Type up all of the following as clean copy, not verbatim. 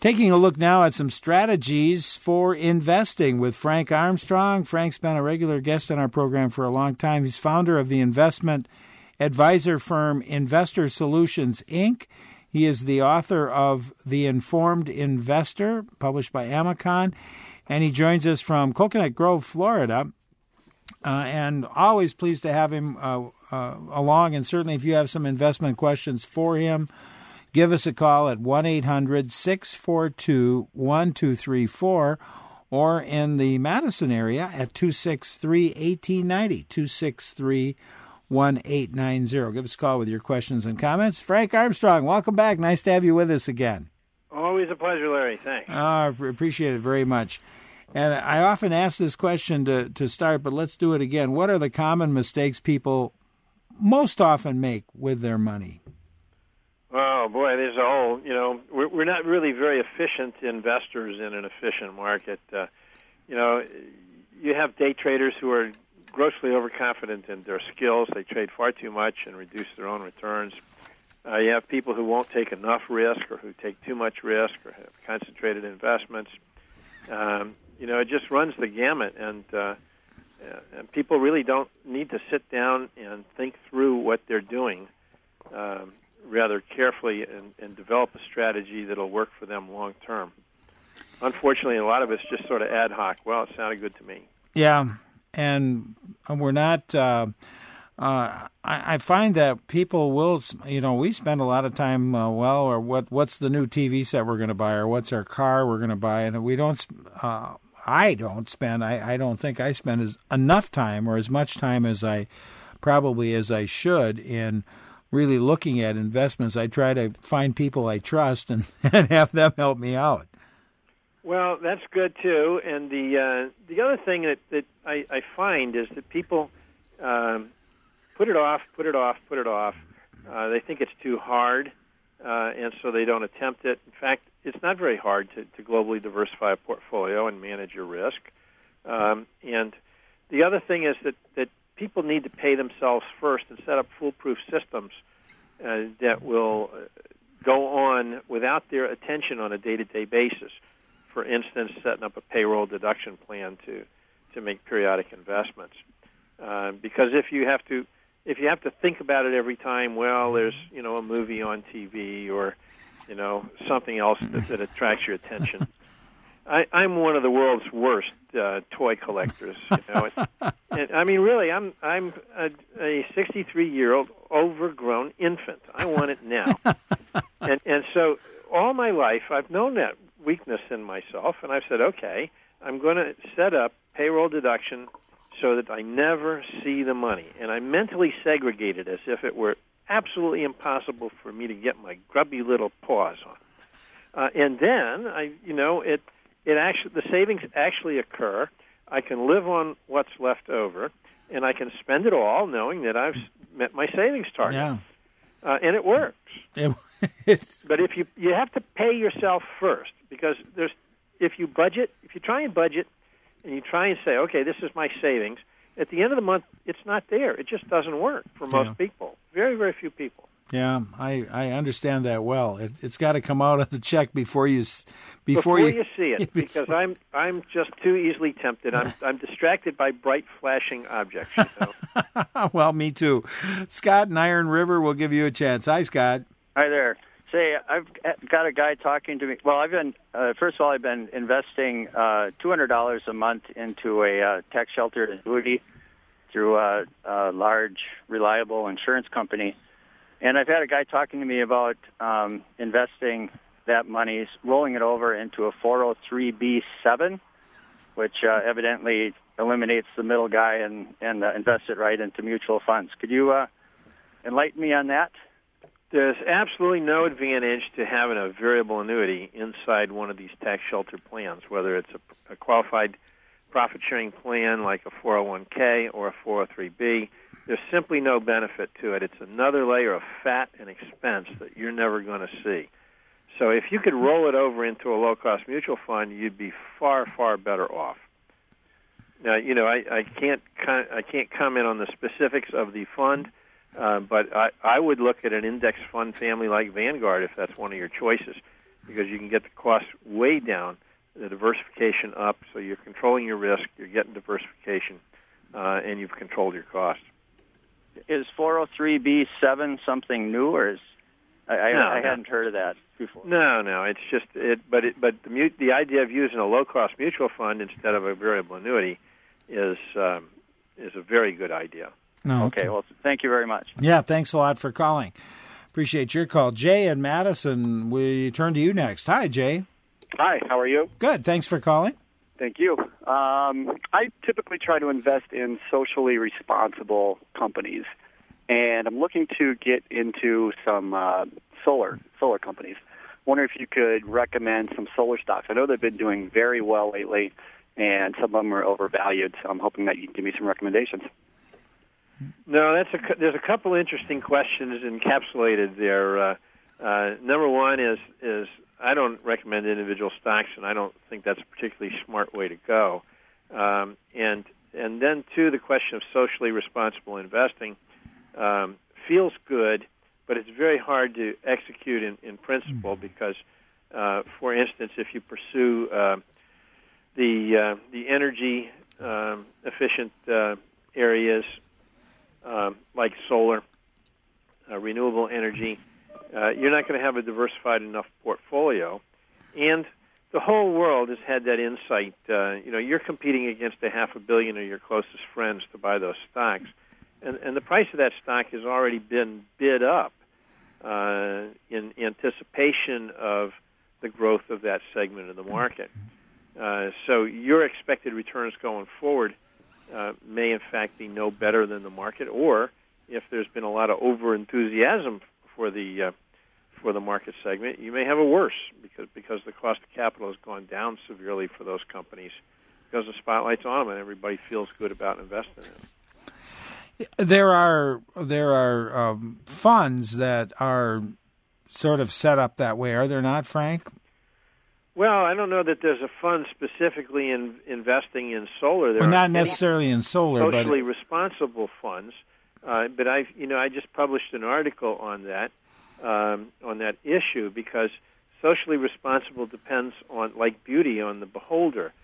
Taking a look now at some strategies for investing with Frank Armstrong. Frank's been a regular guest on our program for a long time. He's founder of the investment advisor firm Investor Solutions, Inc. He is the author of The Informed Investor, published by Amicon, and he joins us from Coconut Grove, Florida. And always pleased to have him along. And certainly if you have some investment questions for him, give us a call at 1-800-642-1234 or in the Madison area at 263-1890, 263-1890. Give us a call with your questions and comments. Frank Armstrong, welcome back. Nice to have you with us again. Always a pleasure, Larry. Thanks. I appreciate it very much. And I often ask this question to start, but let's do it again. What are the common mistakes people most often make with their money? Oh, boy, there's a whole, we're not really very efficient investors in an efficient market. You have day traders who are grossly overconfident in their skills. They trade far too much and reduce their own returns. You have people who won't take enough risk or who take too much risk or have concentrated investments. It just runs the gamut, and people really don't need to sit down and think through what they're doing rather carefully and develop a strategy that'll work for them long term. Unfortunately, a lot of it's just sort of ad hoc. Well, it sounded good to me. Yeah, and we're not... I find that people will, we spend a lot of time, or what's the new TV set we're going to buy, or what's our car we're going to buy, and we don't... I don't think I spend enough time or as much time as I should in really looking at investments. I try to find people I trust and have them help me out. Well, that's good too. And the other thing that I find is that people put it off. They think it's too hard, and so they don't attempt it. In fact, it's not very hard to globally diversify a portfolio and manage your risk. And the other thing is that people need to pay themselves first and set up foolproof systems that will go on without their attention on a day-to-day basis. For instance, setting up a payroll deduction plan to make periodic investments. Because if you have to think about it every time, well, there's a movie on TV or something else that attracts your attention. I'm one of the world's worst toy collectors. And, I mean, really, I'm a 63-year-old overgrown infant. I want it now, and so all my life I've known that weakness in myself, and I've said, okay, I'm going to set up payroll deduction so that I never see the money, and I mentally segregate it as if it were absolutely impossible for me to get my grubby little paws on. And then the savings actually occur. I can live on what's left over, and I can spend it all knowing that I've met my savings target. Yeah. And it works. But if you have to pay yourself first, because if you try and budget and you try and say, okay, this is my savings, at the end of the month, it's not there. It just doesn't work for most people. Very, very few people. Yeah, I understand that well. It's got to come out of the check before you see it, because I'm just too easily tempted. I'm distracted by bright flashing objects. Well, me too. Scott in Iron River will give you a chance. Hi, Scott. Hi there. Say, I've got a guy talking to me. Well, I've been investing $200 a month into a tax sheltered annuity through a large, reliable insurance company. And I've had a guy talking to me about investing that money, rolling it over into a 403b7, which evidently eliminates the middle guy and invest it right into mutual funds. Could you enlighten me on that? There's absolutely no advantage to having a variable annuity inside one of these tax sheltered plans, whether it's a qualified profit-sharing plan like a 401k or a 403b. There's simply no benefit to it. It's another layer of fat and expense that you're never going to see. So if you could roll it over into a low-cost mutual fund, you'd be far, far better off. Now, I can't comment on the specifics of the fund, but I would look at an index fund family like Vanguard if that's one of your choices. because you can get the cost way down, the diversification up, so you're controlling your risk, you're getting diversification, and you've controlled your costs. Is 403(b)(7 something new, or is I hadn't heard of that before? No, it's just But the idea of using a low-cost mutual fund instead of a variable annuity is a very good idea. No, okay. Well, thank you very much. Yeah, thanks a lot for calling. Appreciate your call. Jay in Madison, we turn to you next. Hi, Jay. Hi, how are you? Good, thanks for calling. Thank you. I typically try to invest in socially responsible companies, and I'm looking to get into some solar companies. Wonder if you could recommend some solar stocks. I know they've been doing very well lately, and some of them are overvalued, so I'm hoping that you can give me some recommendations. No, there's a couple interesting questions encapsulated there. Number one is I don't recommend individual stocks, and I don't think that's a particularly smart way to go. And then, two, the question of socially responsible investing feels good, but it's very hard to execute in principle because, for instance, if you pursue the energy efficient areas like solar, renewable energy, you're not going to have a diversified enough portfolio. And the whole world has had that insight. You're competing against $500 million of your closest friends to buy those stocks. And the price of that stock has already been bid up in anticipation of the growth of that segment of the market. So your expected returns going forward may, in fact, be no better than the market, or if there's been a lot of over-enthusiasm for the market segment, you may have a worse because the cost of capital has gone down severely for those companies because the spotlight's on them and everybody feels good about investing in them. There are funds that are sort of set up that way, are there not, Frank? Well, I don't know that there's a fund specifically in investing in solar. Well, not necessarily in solar, but socially responsible funds. But I just published an article on that issue because socially responsible depends on, like beauty, on the beholder.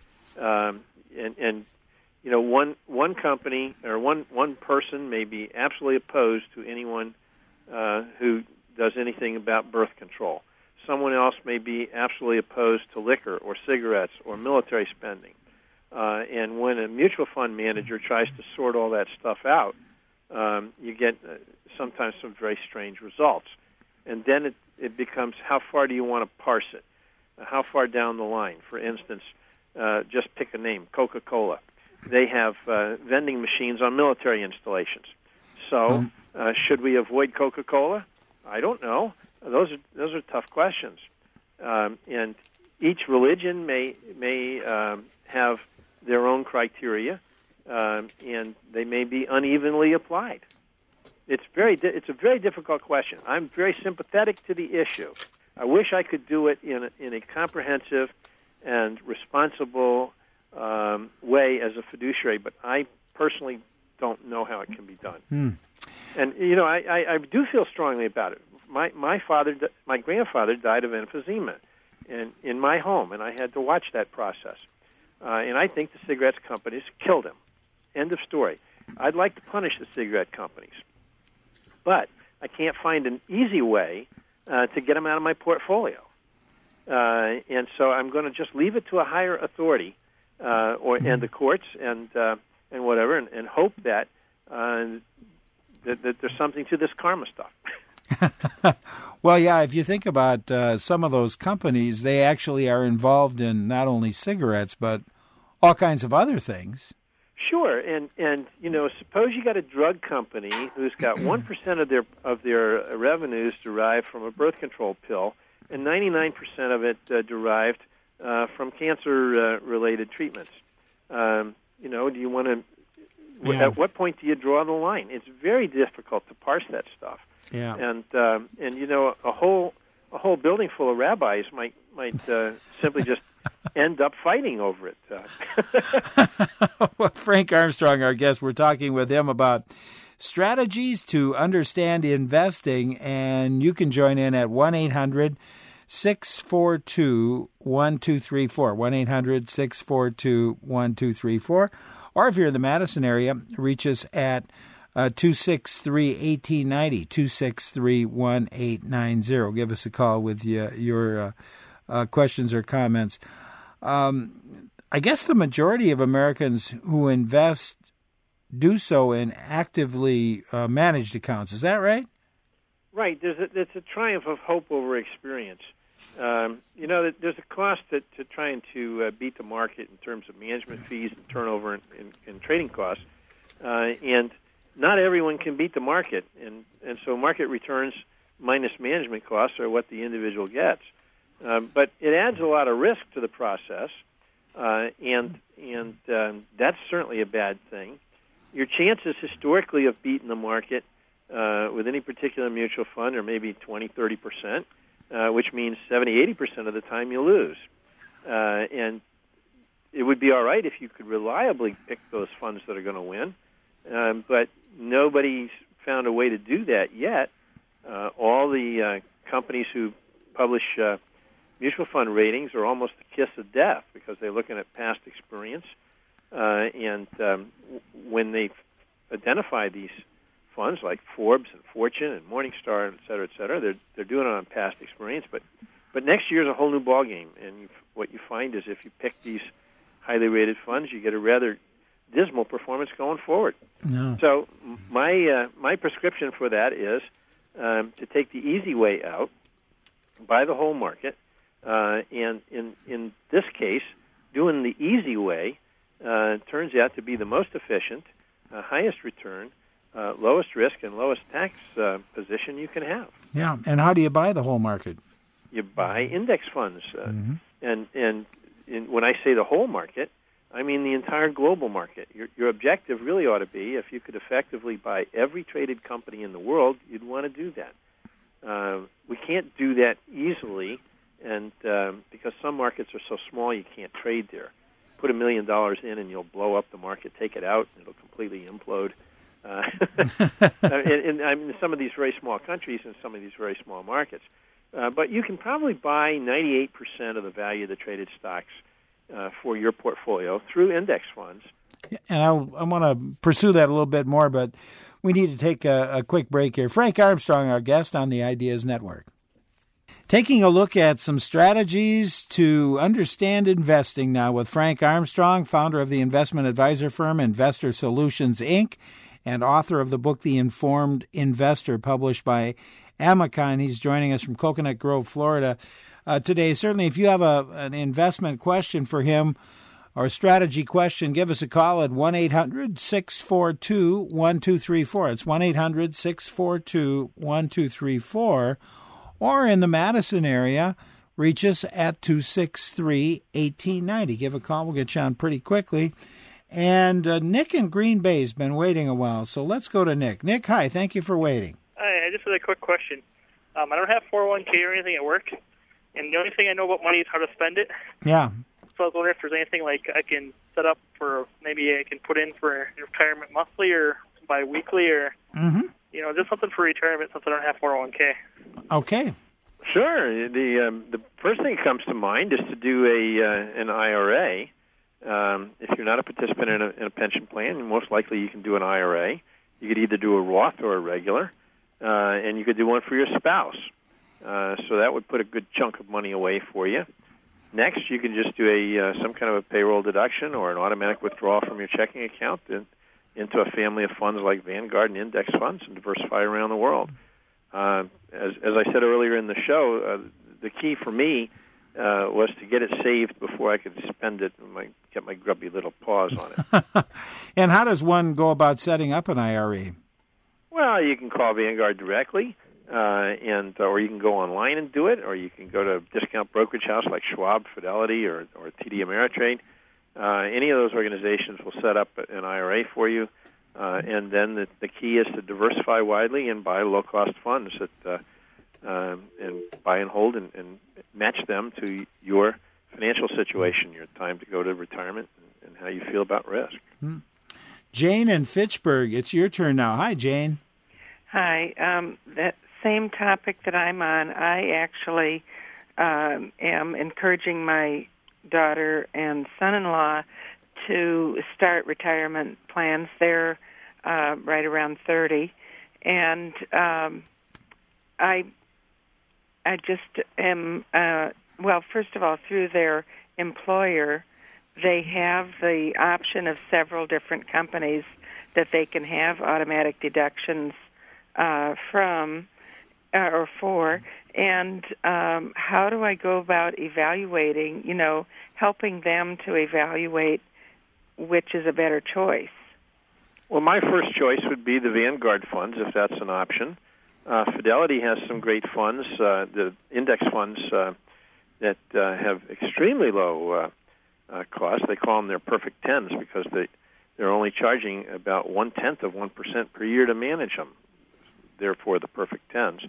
One company or one person may be absolutely opposed to anyone who does anything about birth control. Someone else may be absolutely opposed to liquor or cigarettes or military spending. And when a mutual fund manager tries to sort all that stuff out, you get sometimes some very strange results. And then it becomes, how far do you want to parse it? How far down the line? For instance, just pick a name, Coca-Cola. They have vending machines on military installations. So should we avoid Coca-Cola? I don't know. Those are tough questions. And each religion may have their own criteria, and they may be unevenly applied. It's a very difficult question. I'm very sympathetic to the issue. I wish I could do it in a comprehensive and responsible way as a fiduciary, but I personally don't know how it can be done. And I do feel strongly about it. My grandfather died of emphysema in my home, and I had to watch that process. And I think the cigarette companies killed him. End of story. I'd like to punish the cigarette companies, but I can't find an easy way to get them out of my portfolio. And so I'm going to just leave it to a higher authority, and the courts and whatever, and hope that there's something to this karma stuff. Well, yeah, if you think about some of those companies, they actually are involved in not only cigarettes, but all kinds of other things. Sure, and suppose you got a drug company who's got 1% of their revenues derived from a birth control pill, and 99% of it derived from cancer-related treatments. Do you want to? Yeah. At what point do you draw the line? It's very difficult to parse that stuff. Yeah. And a whole building full of rabbis might simply just end up fighting over it. Well, Frank Armstrong, our guest, we're talking with him about strategies to understand investing, and you can join in at 1-800 1-800-642-1234, 1-800-642-1234. Or if you're in the Madison area, reach us at 263-1890, 263-1890. Give us a call with your questions or comments. I guess the majority of Americans who invest do so in actively managed accounts. Is that right? Right. It's a triumph of hope over experience. There's a cost to trying to beat the market in terms of management fees and turnover and trading costs. And not everyone can beat the market. And so market returns minus management costs are what the individual gets. But it adds a lot of risk to the process, and that's certainly a bad thing. Your chances historically of beating the market with any particular mutual fund are maybe 20-30%, which means 70-80% of the time you lose. And it would be all right if you could reliably pick those funds that are going to win, but nobody's found a way to do that yet. All the companies who publish mutual fund ratings are almost the kiss of death because they're looking at past experience. When they identify these funds like Forbes and Fortune and Morningstar, et cetera, they're doing it on past experience. But next year's a whole new ballgame, and what you find is if you pick these highly rated funds, you get a rather dismal performance going forward. No. So my prescription for that is to take the easy way out, buy the whole market, and in this case, doing the easy way turns out to be the most efficient, highest return, lowest risk, and lowest tax position you can have. Yeah, and how do you buy the whole market? You buy index funds, and when I say the whole market, I mean the entire global market. Your objective really ought to be, if you could effectively buy every traded company in the world, you'd want to do that. We can't do that easily, and because some markets are so small you can't trade there. Put $1 million in and you'll blow up the market. Take it out and it'll completely implode. In some of these very small countries and some of these very small markets. But you can probably buy 98% of the value of the traded stocks for your portfolio through index funds. And I want to pursue that a little bit more, but we need to take a quick break here. Frank Armstrong, our guest on the Ideas Network. Taking a look at some strategies to understand investing now with Frank Armstrong, founder of the investment advisor firm Investor Solutions, Inc., and author of the book The Informed Investor, published by Amicon. He's joining us from Coconut Grove, Florida today. Certainly, if you have an investment question for him or a strategy question, give us a call at 1-800-642-1234. It's 1-800-642-1234. Or in the Madison area, reach us at 263-1890. Give a call. We'll get you on pretty quickly. And Nick in Green Bay has been waiting a while, so let's go to Nick. Nick, hi. Thank you for waiting. Hi. I just had a quick question. I don't have 401k or anything at work, and the only thing I know about money is how to spend it. Yeah. So I was wondering if there's anything like I can set up for, maybe I can put in for retirement monthly or bi-weekly or, just something for retirement since I don't have 401k. Okay. Sure. The first thing that comes to mind is to do an IRA. If you're not a participant in a pension plan, most likely you can do an IRA. You could either do a Roth or a regular, and you could do one for your spouse. So that would put a good chunk of money away for you. Next, you can just do some kind of a payroll deduction or an automatic withdrawal from your checking account into a family of funds like Vanguard and index funds and diversify around the world. As I said earlier in the show, the key for me was to get it saved before I could spend it and get my grubby little paws on it. And how does one go about setting up an IRA? Well, you can call Vanguard directly, or you can go online and do it, or you can go to a discount brokerage house like Schwab, Fidelity, or TD Ameritrade. Any of those organizations will set up an IRA for you, and then the key is to diversify widely and buy low-cost funds that and buy and hold and match them to your financial situation, your time to go to retirement, and how you feel about risk. Jane in Fitchburg, it's your turn now. Hi, Jane. Hi. That same topic that I'm on, I actually am encouraging my daughter and son-in-law to start retirement plans. They're right around 30, and I just am, first of all, through their employer, they have the option of several different companies that they can have automatic deductions from or for. And how do I go about evaluating, helping them to evaluate which is a better choice? Well, my first choice would be the Vanguard funds, if that's an option. Fidelity has some great funds, the index funds that have extremely low cost. They call them their perfect tens because they're only charging about 0.1% per year to manage them. Therefore, the perfect tens.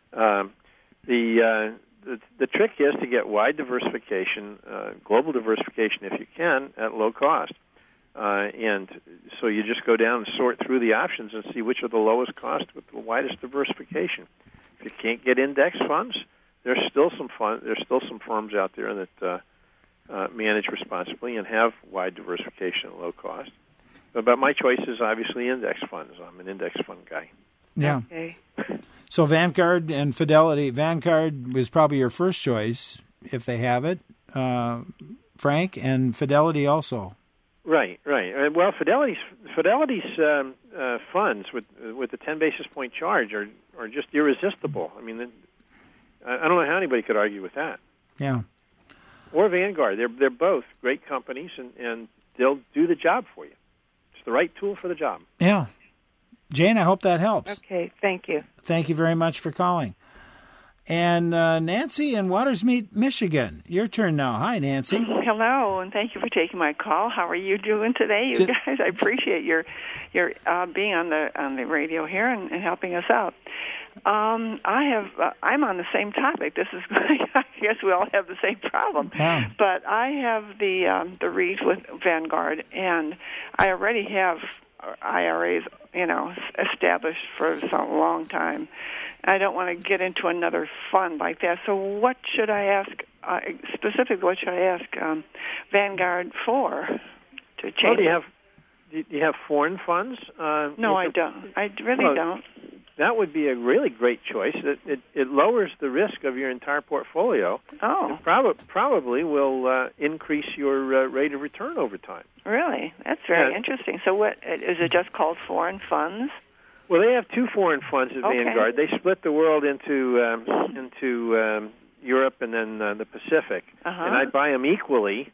The trick is to get wide diversification, global diversification if you can, at low cost. And so you just go down and sort through the options and see which are the lowest cost with the widest diversification. If you can't get index funds, there's still some firms out there that manage responsibly and have wide diversification at low cost. But my choice is obviously index funds. I'm an index fund guy. Yeah. Okay. So Vanguard and Fidelity. Vanguard was probably your first choice if they have it, Frank, and Fidelity also. Right. Well, Fidelity's funds with the 10 basis point charge are just irresistible. I mean, I don't know how anybody could argue with that. Yeah. Or Vanguard. They're both great companies, and they'll do the job for you. It's the right tool for the job. Yeah. Jane, I hope that helps. Okay, thank you. Thank you very much for calling. And Nancy in Watersmeet, Michigan. Your turn now. Hi, Nancy. Hello, and thank you for taking my call. How are you doing today, you guys? I appreciate your being on the radio here and helping us out. I'm on the same topic. This is, I guess we all have the same problem. Yeah. But I have the REIT with Vanguard, and I already have IRAs, established for some long time. I don't want to get into another fund like that. So what should I ask, specifically what should I ask Vanguard for to change? Well, do you have foreign funds? No, I don't. I really don't. That would be a really great choice. It lowers the risk of your entire portfolio. Oh. It probably will increase your rate of return over time. Really? That's very interesting. So what, is it just called foreign funds? Well, they have two foreign funds at Vanguard. They split the world into Europe and then the Pacific, and I buy them equally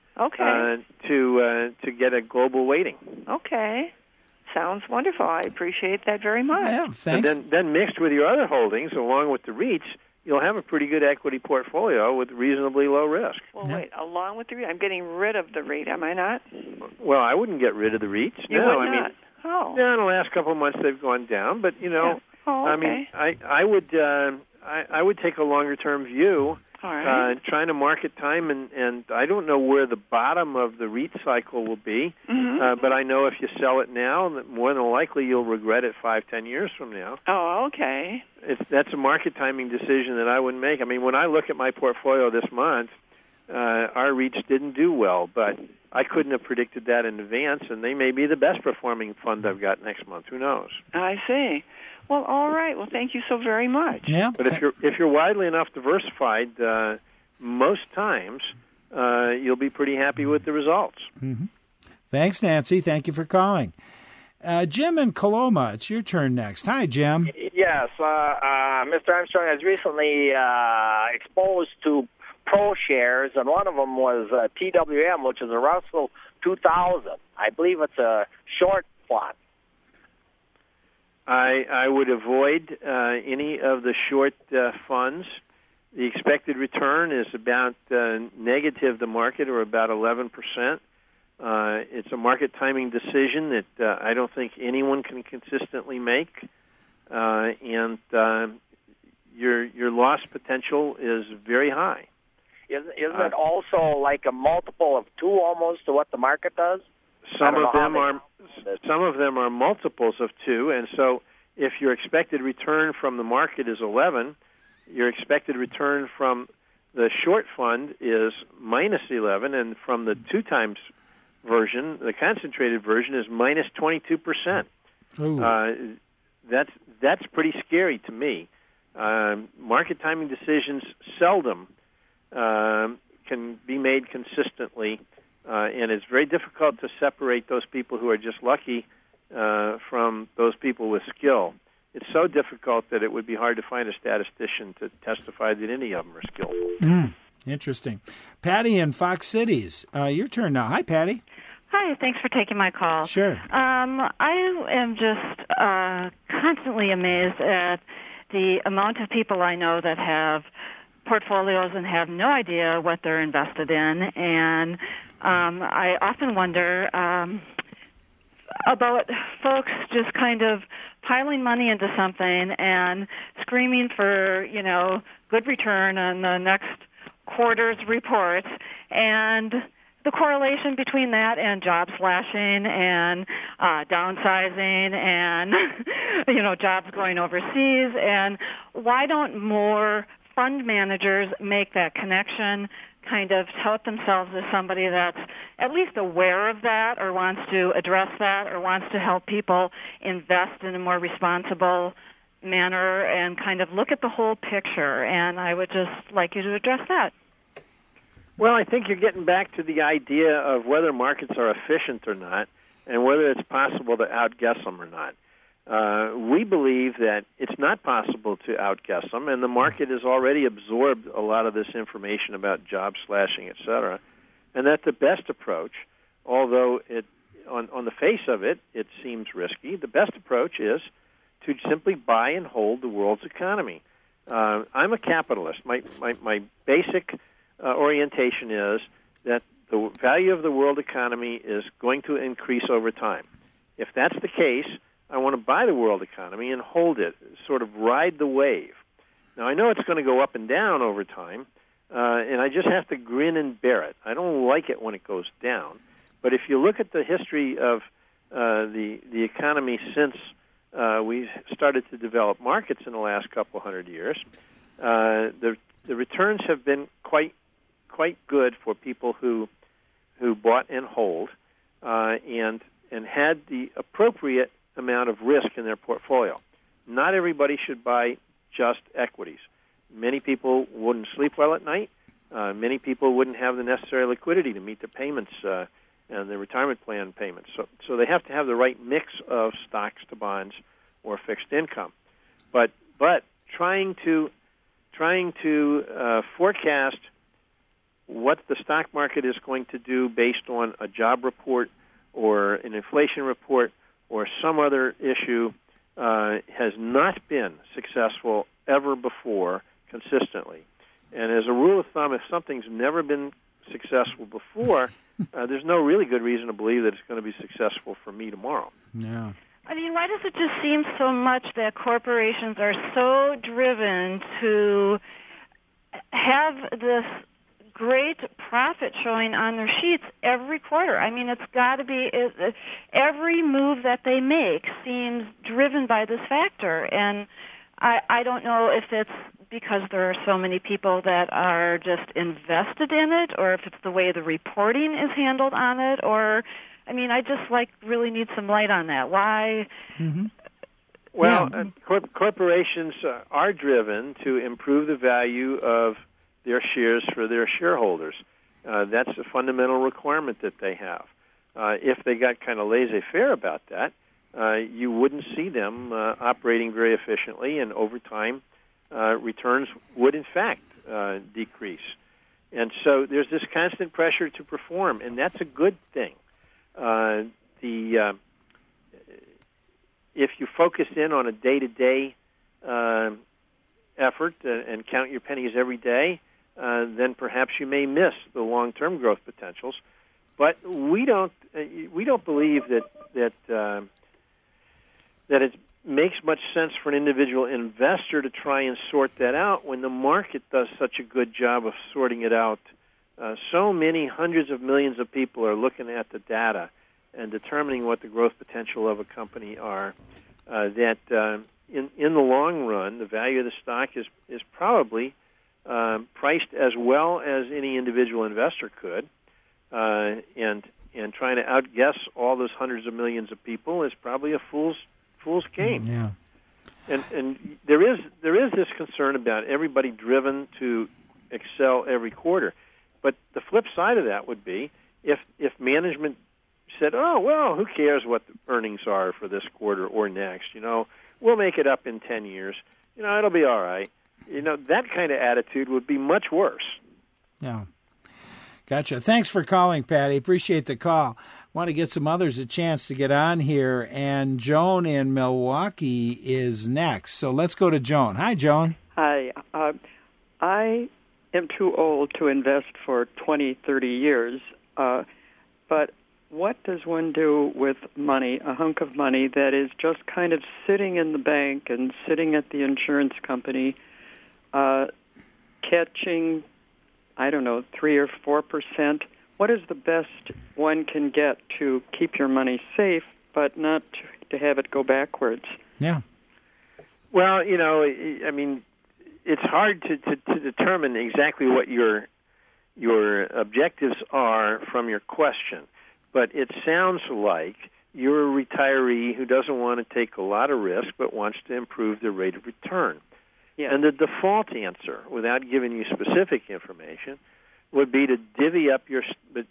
to get a global weighting. Okay. Sounds wonderful. I appreciate that very much. Yeah, thanks. And then mixed with your other holdings, along with the REITs, you'll have a pretty good equity portfolio with reasonably low risk. Well, wait, along with the REIT, I'm getting rid of the REIT, am I not? Well, I wouldn't get rid of the REITs. You no, would I not? mean, Oh. yeah, in the last couple of months they've gone down, but Oh, okay. I mean, I would take a longer term view. All right. Trying to market time, and I don't know where the bottom of the REIT cycle will be, but I know if you sell it now, more than likely you'll regret it 5-10 years from now. Oh, okay. That's a market timing decision that I wouldn't make. I mean, when I look at my portfolio this month, our REITs didn't do well, but I couldn't have predicted that in advance, and they may be the best performing fund I've got next month. Who knows? I see. Well, all right. Well, thank you so very much. Yeah. But if you're widely enough diversified, most times you'll be pretty happy with the results. Mm-hmm. Thanks, Nancy. Thank you for calling. Jim in Coloma, it's your turn next. Hi, Jim. Yes, Mr. Armstrong has recently exposed to pro shares, and one of them was TWM, which is a Russell 2000. I believe it's a short plot. I would avoid any of the short funds. The expected return is about negative the market, or about 11%. It's a market timing decision that I don't think anyone can consistently make, and your loss potential is very high. Isn't it also like a multiple of 2 almost to what the market does? Some of them are multiples of 2, and so if your expected return from the market is 11, your expected return from The short fund is minus 11, and from the 2 times version, the concentrated version is minus 22%. That's pretty scary to me. Market timing decisions seldom can be made consistently, and it's very difficult to separate those people who are just lucky from those people with skill. It's so difficult that it would be hard to find a statistician to testify that any of them are skillful. Interesting. Patty in Fox Cities, your turn now. Hi, Patty. Hi, thanks for taking my call. Sure. I am just constantly amazed at the amount of people I know that have portfolios and have no idea what they're invested in. And I often wonder about folks just kind of piling money into something and screaming for, good return on the next quarter's report, and the correlation between that and job slashing and downsizing and, jobs going overseas. And why don't more fund managers make that connection, kind of tout themselves as somebody that's at least aware of that or wants to address that or wants to help people invest in a more responsible manner and kind of look at the whole picture? And I would just like you to address that. Well, I think you're getting back to the idea of whether markets are efficient or not and whether it's possible to outguess them or not. We believe that it's not possible to outguess them, and the market has already absorbed a lot of this information about job slashing, et cetera, and that the best approach, although on the face of it, it seems risky, the best approach is to simply buy and hold the world's economy. I'm a capitalist. My basic orientation is that the value of the world economy is going to increase over time. If that's the case, I want to buy the world economy and hold it, sort of ride the wave. Now, I know it's going to go up and down over time, and I just have to grin and bear it. I don't like it when it goes down. But if you look at the history of the economy since we started to develop markets in the last couple hundred years, the returns have been quite good for people who bought and hold and had the appropriate amount of risk in their portfolio. Not everybody should buy just equities. Many people wouldn't sleep well at night. Many people wouldn't have the necessary liquidity to meet the payments and the retirement plan payments. So they have to have the right mix of stocks to bonds or fixed income. But trying to forecast what the stock market is going to do based on a job report or an inflation report or some other issue has not been successful ever before consistently. And as a rule of thumb, if something's never been successful before, there's no really good reason to believe that it's going to be successful for me tomorrow. Yeah. I mean, why does it just seem so much that corporations are so driven to have this great profit showing on their sheets every quarter? I mean, it's got to be every move that they make seems driven by this factor, and I don't know if it's because there are so many people that are just invested in it, or if it's the way the reporting is handled on it, or I mean, I just really need some light on that. Why? Mm-hmm. Well, corporations are driven to improve the value of their shares for their shareholders. That's a fundamental requirement that they have. If they got kind of laissez-faire about that, you wouldn't see them operating very efficiently, and over time, returns would, in fact, decrease. And so there's this constant pressure to perform, and that's a good thing. If you focus in on a day-to-day effort and count your pennies every day, then perhaps you may miss the long-term growth potentials. But we don't believe that it makes much sense for an individual investor to try and sort that out when the market does such a good job of sorting it out. So many hundreds of millions of people are looking at the data and determining what the growth potential of a company are, that in the long run, the value of the stock is probably priced as well as any individual investor could, and trying to outguess all those hundreds of millions of people is probably a fool's game. Yeah. And there is this concern about everybody driven to excel every quarter. But the flip side of that would be if management said, "Oh, well, who cares what the earnings are for this quarter or next? We'll make it up in 10 years. It'll be all right." That kind of attitude would be much worse. Yeah. Gotcha. Thanks for calling, Patty. Appreciate the call. Want to get some others a chance to get on here, and Joan in Milwaukee is next. So let's go to Joan. Hi, Joan. Hi. I am too old to invest for 20, 30 years, but what does one do with money, a hunk of money that is just kind of sitting in the bank and sitting at the insurance company, catching, 3 or 4%? What is the best one can get to keep your money safe, but not to have it go backwards? Yeah. Well, it's hard to determine exactly what your objectives are from your question, but it sounds like you're a retiree who doesn't want to take a lot of risk but wants to improve the rate of return. Yeah. And the default answer, without giving you specific information, would be to divvy up your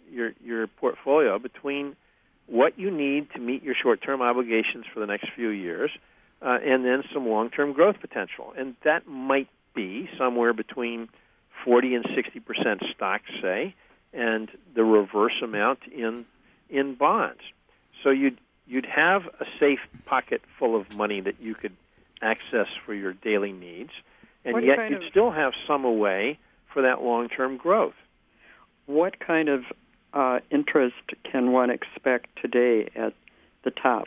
portfolio between what you need to meet your short-term obligations for the next few years and then some long-term growth potential. And that might be somewhere between 40 and 60% stocks, say, and the reverse amount in bonds. So you'd have a safe pocket full of money that you could access for your daily needs, and yet you'd still have some away for that long-term growth. What kind of interest can one expect today at the top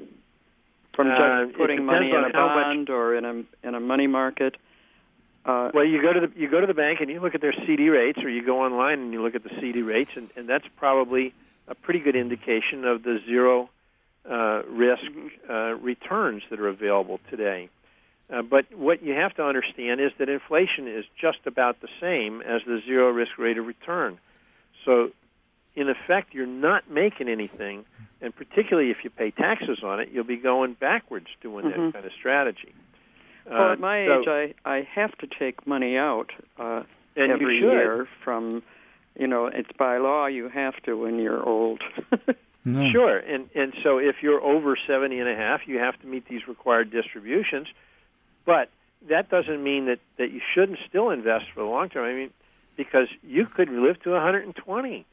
from just putting money in a bond or in a money market? Well, you go to the bank and you look at their CD rates, or you go online and you look at the CD rates, and that's probably a pretty good indication of the zero risk returns that are available today. But what you have to understand is that inflation is just about the same as the zero risk rate of return. So, in effect, you're not making anything, and particularly if you pay taxes on it, you'll be going backwards doing that kind of strategy. Well, at my age, I have to take money out every year from, it's by law you have to when you're old. No. Sure, and so if you're over 70 and a half, you have to meet these required distributions, but that doesn't mean that you shouldn't still invest for the long term. I mean, because you could live to 120,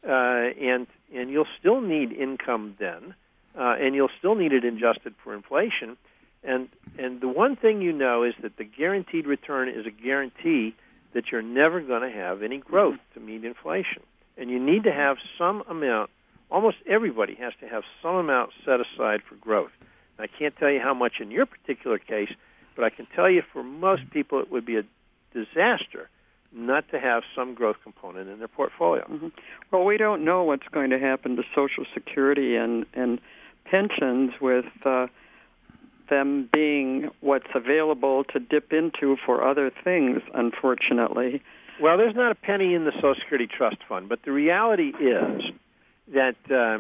and you'll still need income then, and you'll still need it adjusted for inflation. And the one thing is that the guaranteed return is a guarantee that you're never going to have any growth to meet inflation. And you need to have some amount, almost everybody has to have some amount set aside for growth. And I can't tell you how much in your particular case, but I can tell you for most people it would be a disaster not to have some growth component in their portfolio. Mm-hmm. Well, we don't know what's going to happen to Social Security and pensions with them being what's available to dip into for other things, unfortunately. Well, there's not a penny in the Social Security Trust Fund, but the reality is that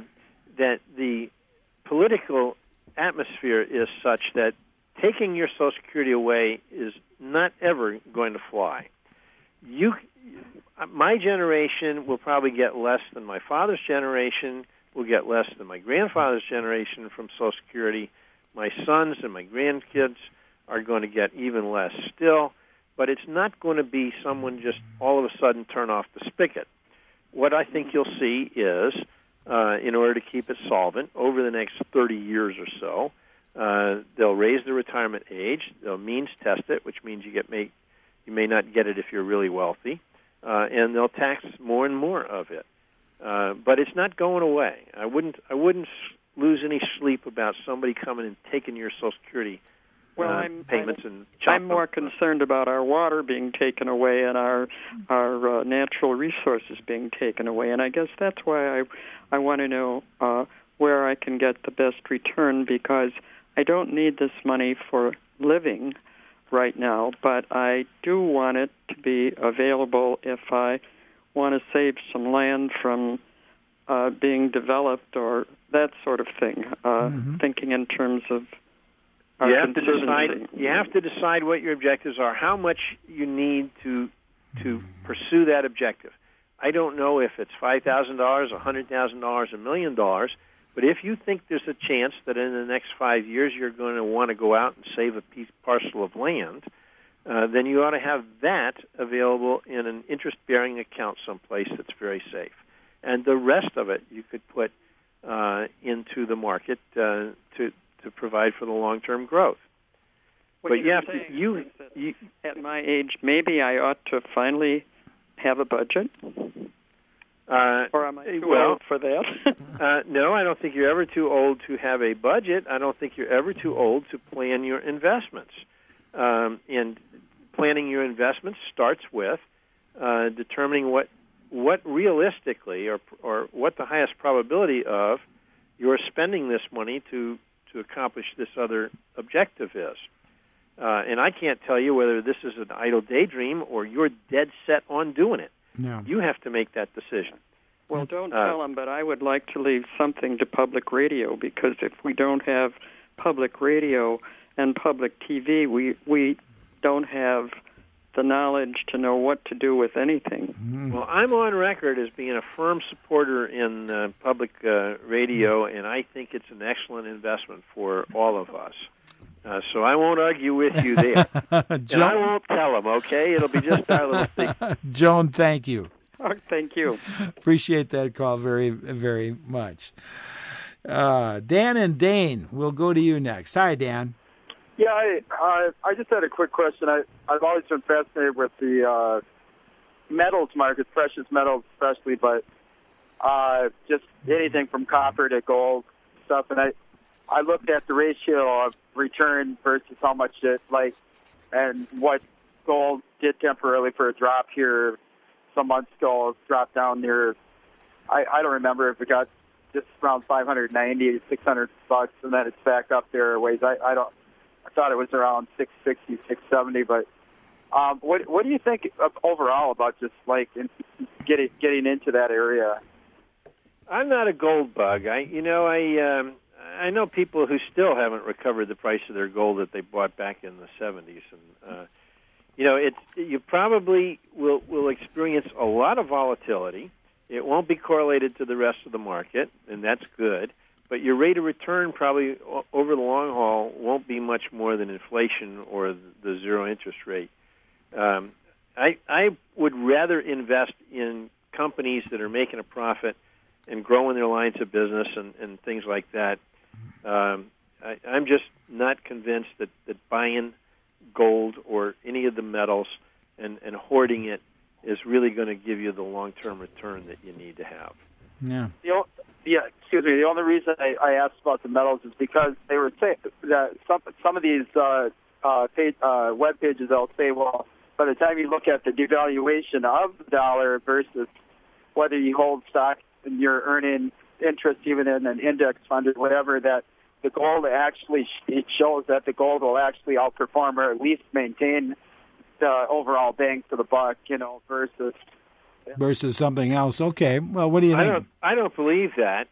the political atmosphere is such that taking your Social Security away is not ever going to fly. My generation will probably get less than my father's generation, will get less than my grandfather's generation from Social Security. My sons and my grandkids are going to get even less still, but it's not going to be someone just all of a sudden turn off the spigot. What I think you'll see is, in order to keep it solvent, over the next 30 years or so, they'll raise the retirement age, they'll means test it, which means you may not get it if you're really wealthy, and they'll tax more and more of it. But it's not going away. I wouldn't lose any sleep about somebody coming and taking your Social Security payments and I'm more concerned about our water being taken away and our natural resources being taken away, and I guess that's why I want to know where I can get the best return, because I don't need this money for living. right now, but I do want it to be available if I want to save some land from being developed or that sort of thing, thinking in terms of our conservancy. You have to decide what your objectives are, how much you need to pursue that objective. I don't know if it's $5,000, $100,000, $1 million, but if you think there's a chance that in the next 5 years you're going to want to go out and save a parcel of land, then you ought to have that available in an interest-bearing account someplace that's very safe. And the rest of it you could put into the market to provide for the long-term growth. But you have to. At my age, maybe I ought to finally have a budget. Or am I too old for that? No, I don't think you're ever too old to have a budget. I don't think you're ever too old to plan your investments. And planning your investments starts with determining what realistically or what the highest probability of you're spending this money to accomplish this other objective is. And I can't tell you whether this is an idle daydream or you're dead set on doing it. No. You have to make that decision. Well, don't tell them, but I would like to leave something to public radio, because if we don't have public radio and public TV, we don't have the knowledge to know what to do with anything. Well, I'm on record as being a firm supporter in public radio, and I think it's an excellent investment for all of us. So I won't argue with you there. And I won't tell them, okay? It'll be just our little secret. Joan, thank you. Oh, thank you. Appreciate that call very, very much. Dan and Dane, we'll go to you next. Hi, Dan. Yeah, I just had a quick question. I've always been fascinated with the metals market, precious metals especially, but just anything from copper to gold stuff. And I looked at the ratio of return versus how much and what gold did temporarily for a drop here some months ago. It dropped down near, I don't remember if it got just around $590, $600, and then it's back up there a ways. I thought it was around $660, $670, but what do you think overall about just getting into that area? I'm not a gold bug. I know people who still haven't recovered the price of their gold that they bought back in the 70s, and you probably will experience a lot of volatility. It won't be correlated to the rest of the market, and that's good. But your rate of return probably over the long haul won't be much more than inflation or the zero interest rate. I would rather invest in companies that are making a profit and growing their lines of business and things like that. I'm just not convinced that buying gold or any of the metals and hoarding it is really going to give you the long-term return that you need to have. Yeah. Excuse me. The only reason I asked about the metals is because they were saying that some of these web pages, they'll say, well, by the time you look at the devaluation of the dollar versus whether you hold stock and you're earning interest even in an index fund or whatever, that the gold actually, it shows that the gold will actually outperform or at least maintain the overall bang for the buck, versus something else. Okay. Well, what do you think? I don't believe that.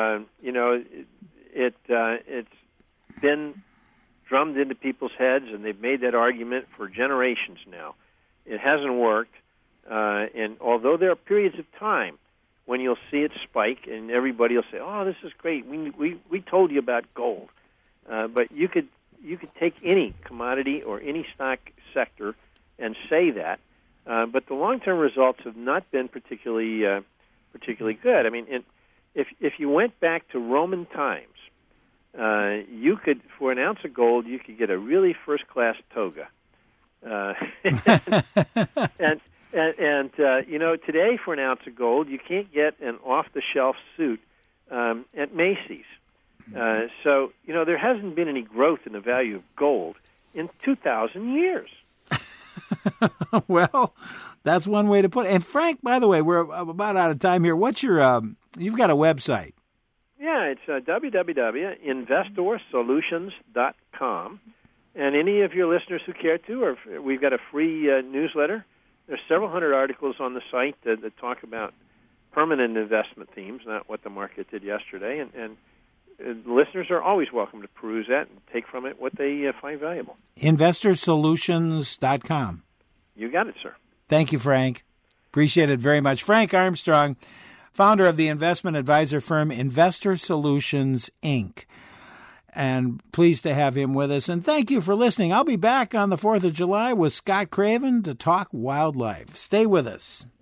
It's been drummed into people's heads, and they've made that argument for generations now. It hasn't worked, and although there are periods of time when you'll see it spike, and everybody will say, "Oh, this is great. We told you about gold," but you could take any commodity or any stock sector and say that, but the long-term results have not been particularly good. I mean, if you went back to Roman times, you could, for an ounce of gold, you could get a really first-class toga, and today for an ounce of gold, you can't get an off-the-shelf suit at Macy's. So there hasn't been any growth in the value of gold in 2,000 years. Well, that's one way to put it. And Frank, by the way, we're about out of time here. What's your, you've got a website. Yeah, it's www.investorsolutions.com. And any of your listeners who care to, or we've got a free newsletter. There's several hundred articles on the site that talk about permanent investment themes, not what the market did yesterday. And listeners are always welcome to peruse that and take from it what they find valuable. InvestorSolutions.com. You got it, sir. Thank you, Frank. Appreciate it very much. Frank Armstrong, founder of the investment advisor firm Investor Solutions, Inc., and pleased to have him with us. And thank you for listening. I'll be back on the 4th of July with Scott Craven to talk wildlife. Stay with us.